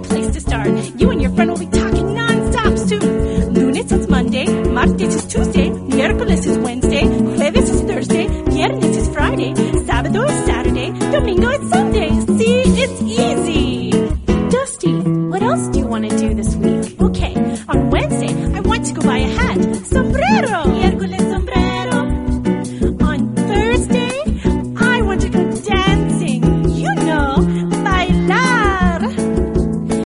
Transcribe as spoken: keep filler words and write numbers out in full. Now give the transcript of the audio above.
great place to start. You and your friend will be talking non-stop soon. Lunes is Monday, martes is Tuesday, miércoles is Wednesday, jueves is Thursday, viernes is Friday, sábado is Saturday, domingo is Sunday. See, it's easy. Dusty, what else do you want to do this